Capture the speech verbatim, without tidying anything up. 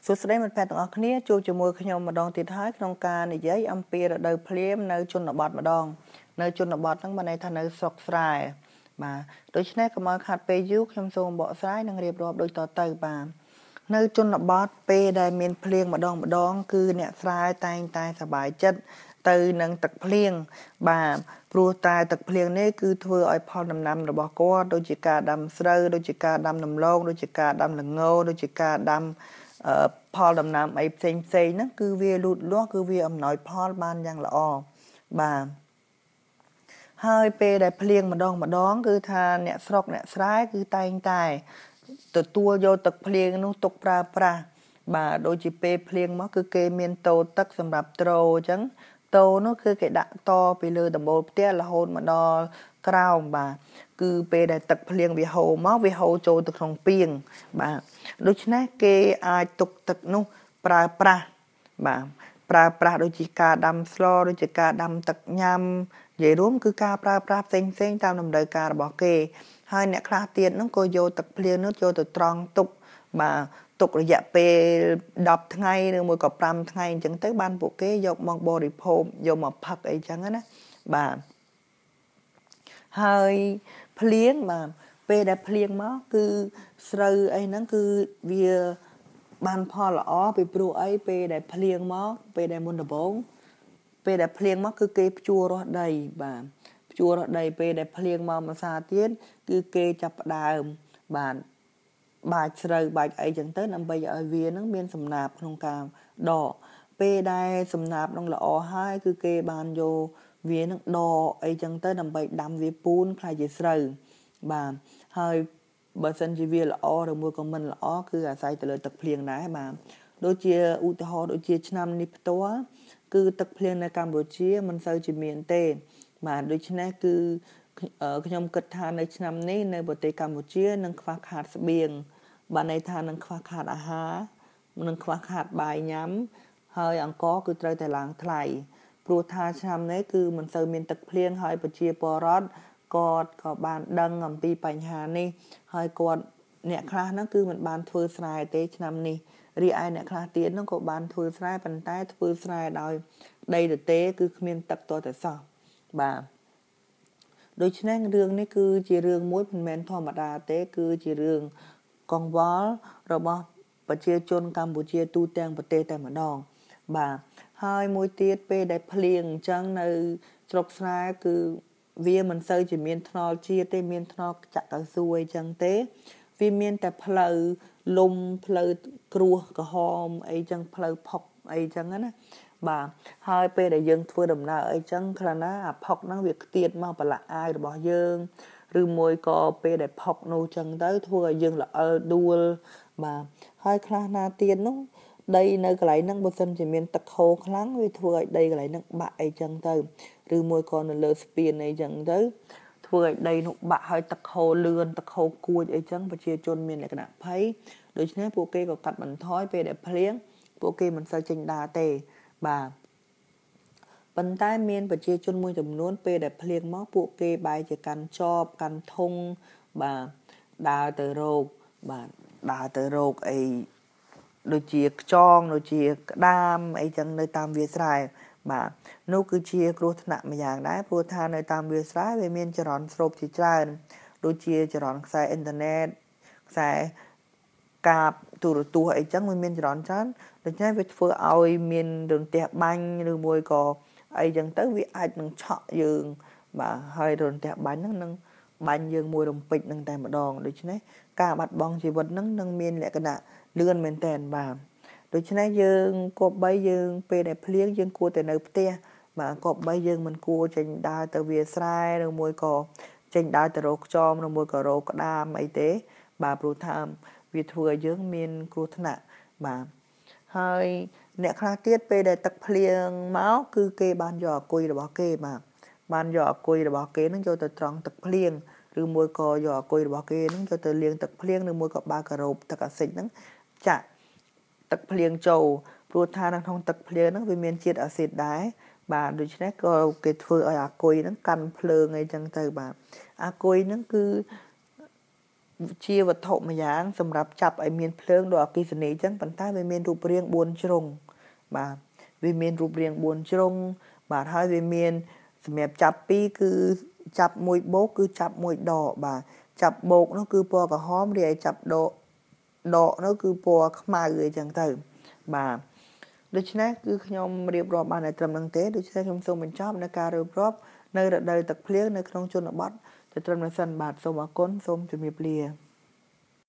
សួស្តីមិត្តភក្តិទាំងអស់គ្នាជួបជាមួយខ្ញុំម្ដងទៀតហើយក្នុងការនិយាយអំពីរដូវភ្លៀងនៅជនបទម្ដងនៅជនបទហ្នឹងបានន័យថានៅស្រុកស្រែបាទដូច្នេះកុំឲ្យខាត់ពេលយូរខ្ញុំសូមបកស្រាយនិងរៀបរាប់ដូចតទៅបាទនៅជនបទពេលដែលមានភ្លៀងម្ដងម្ដងគឺអ្នកស្រែតែងតែសប្បាយចិត្តទៅនឹងទឹកភ្លៀងបាទព្រោះតែទឹកភ្លៀងនេះគឺធ្វើឲ្យផលដំណាំរបស់គាត់ដូចជាការដាំស្រូវដូចជាការដាំដំឡូងដូចជាការដាំល្ងដូចជាការដាំផលដំណាំអីផ្សេងផ្សេងហ្នឹងគឺវាលូតលាស់គឺវាអំណោយផលបានយ៉ាងល្អបាទហើយពេលដែលភ្លៀងម្ដងម្ដងគឺថាអ្នកស្រុកអ្នកស្រែគឺតែងតែទទួលយកទឹកភ្លៀងនោះទុកប្រើប្រាស់បាទដូចជាពេលភ្លៀងមកគឺគេមានតូទឹកសម្រាប់ទ្រអញ្ចឹងតូនោះគឺគេដាក់តពីលើដំបូលផ្ទះរហូតមកដល់ក្រោមបាទគឺពេលដែលទឹកភ្លៀងវាហូរមកវាហូរចូលទៅក្នុងពាងបាទដូច្នេះគេអាចទុកទឹកនោះប្រើប្រាស់បាទប្រើប្រាស់ដូចជាការដាំស្លដូចជាការដាំទឹកញ៉ាំនិយាយរួមគឺការប្រើប្រាស់ផ្សេងផ្សេងតាមតម្រូវការរបស់គេហើយអ្នកខ្លះទៀតហ្នឹងក៏យកទឹកភ្លៀងនោះចូលទៅត្រង់ទុកបាទទុករយៈពេលដប់ថ្ងៃឬមួយក៏ប្រាំថ្ងៃអញ្ចឹងទៅបានពួកគេយកមកបរិភោគយកមកផឹកអីចឹងណាបាទហើយភ្លៀងបាទពេលដែលភ្លៀងមកគឺស្រូវអីហ្នឹងគឺវាបានផលល្អពីព្រោះអីពេលដែលភ្លៀងមកពេលដែលមុនដំបូងពេលដែលភ្លៀងមកគឺគេភ្ជួររាស់ដីបាទភ្ជួររាស់ដីពេលដែលភ្លៀងមកម្សាទៀតគឺគេចាប់ផ្ដើមបាទបាច់ស្រូវបាច់អីចឹងទៅដើម្បីឲ្យវានឹងមានសំណាបក្នុងការដកពេលដែលសំណាបនឹងល្អហើយគឺគេបានយកវានឹងដកអីចឹងទៅដើម្បីដាំវាពូនខ្លាយជាស្រូវបាទហើយបើសិនជាវាល្អឬមួយក៏មិនល្អគឺអាស្រ័យទៅលើទឹកភ្លៀងដែរបាទដូចជាឧទាហរណ៍ដូចជាឆ្នាំនេះផ្ទាល់គឺទឹកភ្លៀងនៅកម្ពុជាមិនសូវជាមានទេបាទដូច្នេះគឺខ្ញុំគិតថានៅឆ្នាំនេះនៅប្រទេសកម្ពុជានឹងខ្វះខាតស្បៀងបានន័យថានឹងខ្វះខាតអាហារនឹងខ្វះខាតបាយញ៉ាំហើយអង្ករគឺត្រូវតែឡើងថ្លៃព្រោះថាឆ្នាំនេះគឺមិនសូវមានទឹកភ្លៀងហើយប្រជាពលរដ្ឋគាត់ក៏បានដឹងអំពីបញ្ហានេះហើយគាត់អ្នកខ្លះហ្នឹងគឺមិនបានធ្វើស្រែទេឆ្នាំនេះរីឯអ្នកខ្លះទៀតហ្នឹងក៏បានធ្វើស្រែប៉ុន្តែធ្វើស្រែដោយដីទទេគឺគ្មានទឹកទាល់តែសោះបាទដូច្នេះរឿងនេះគឺជារឿងមួយមិនមែនធម្មតាទេគឺជារឿងកង្វល់របស់ប្រជាជនកម្ពុជាទូទាំងប្រទេសតែម្ដងបាទហើយមួយទៀតពេលដែលភ្លៀងអញ្ចឹងនៅស្រុកស្រែគឺវាមិនសូវជាមានថ្នល់ជាតិទេមានថ្នល់ចាក់កៅស៊ូអីចឹងទេវាមានតែផ្លូវលំផ្លូវគ្រួសក្រហមអីចឹងផ្លូវផុកអីចឹងណាបាទហើយពេលដែលយើងធ្វើដំណើរអីចឹងខ្លះណាអាផុកហ្នឹងវាខ្ទាតមកប្រឡាក់អាយរបស់យើងឬមួយក៏ពេលដែលផុកនោះចឹងទៅធ្វើឲ្យយើងល្អិលដួលបាទហើយខ្លះណាទៀតនោះដីនៅកន្លែងហ្នឹងបើសិនជាមានទឹកហូរខ្លាំងវាធ្វើឲ្យដីកន្លែងហ្នឹងបាក់អីចឹងទៅឬមួយក៏នៅលើស្ពានអីចឹងទៅធ្វើឲ្យដីនោះបាក់ហើយទឹកហូរលឿនទឹកហូរគួចអីចឹងប្រជាជនមានលក្ខណៈភ័យដូច្នេះពួកគេក៏កាត់បន្ថយពេលដែលភ្លៀងពួកគេមិនសូវចេញដើរទេបាទប៉ុន្តែមានប្រជាជនមួយចំនួនពេលដែលភ្លៀងមកពួកគេបែរជាកាន់ចបកាន់ធុងបាទដើរទៅរោគបាទដើរទៅរោគអីដូចជាខ្យងដូចជាក្តាមអីចឹងនៅតាមវាលស្រែបាទនោះគឺជាគ្រោះថ្នាក់មួយយ៉ាងដែរព្រោះថានៅតាមវាលស្រែវាមានចរន្តស្រូបជាច្រើនដូចជាចរន្តខ្សែអ៊ីនធឺណិតខ្សែកាបទូរទស្សន៍អីចឹងវាមានចរន្តច្រើនដូច្នេះវាធ្វើឲ្យមានរន្ទះបាញ់ឬមួយក៏អីចឹងទៅវាអាចនឹងឆក់យើងបាទហើយរន្ទះបាញ់ហ្នឹងនឹងបាញ់យើងមួយរំពេចនឹងតែម្ដងដូច្នេះការបាត់បង់ជីវិតហ្នឹងនឹងមានលក្ខណៈលឿនមែនតើបាទដូច្នេះយើងគប្បីយើងពេលដែលភ្លៀងយើងគួរតែនៅផ្ទះបាទគប្បីយើងមិនគួរចេញដើរទៅវាលស្រែឬមួយក៏ចេញដើរទៅរកខ្យងឬមួយក៏រកក្តាមអីទេបាទព្រោះថាវាធ្វើឲ្យយើងមានគ្រោះថ្នាក់បាទហើយអ្នកខ្លះទៀតពេលដែលទឹកភ្លៀងមកគឺគេបានយកអាគុយរបស់គេបាទបានយកអាគុយរបស់គេនឹងយកទៅត្រង់ទឹកភ្លៀងឬមួយក៏យកអាគុយរបស់គេនឹងយកទៅលាងទឹកភ្លៀងឬមួយក៏បើការ៉ូបទឹកអាស៊ីតហ្នឹងចាក់ទឹកភ្លៀងចូលព្រោះថានៅក្នុងទឹកភ្លៀងហ្នឹងវាមានជាតិអាស៊ីតដែរបាទដូច្នេះក៏គេធ្វើឲ្យអាគុយហ្នឹងកាន់ភ្លើងអីចឹងទៅបាទអាគុយហ្នឹងគឺជាវត្ថុមួយយ៉ាងសម្រាប់ចាប់ឲ្យមានភ្លើងដោយអគ្គិសនីអញ្ចឹងប៉ុន្តែវាមានរូបរាងបួនជ្រុងបាទវាមានរូបរាងបួនជ្រុងបាទហើយវាមានសម្រាប់ចាប់ពីរគឺចាប់មួយបូកគឺចាប់មួយដកបាទចាប់បូកនោះគឺពណ៌ក្រហមរីឯចាប់ដកដកនោះគឺពណ៌ខ្មៅអីចឹងទៅបាទដូច្នេះគឺខ្ញុំរៀបរាប់បានតែត្រឹមហ្នឹងទេដូច្នេះខ្ញុំសូមបញ្ចប់នៅការរៀបរាប់នៅរដូវទឹកភ្លៀងនៅក្នុងជនបទទៅត្រឹមនេះសិនបាទសូមអរគុណសូមជម្រាបលា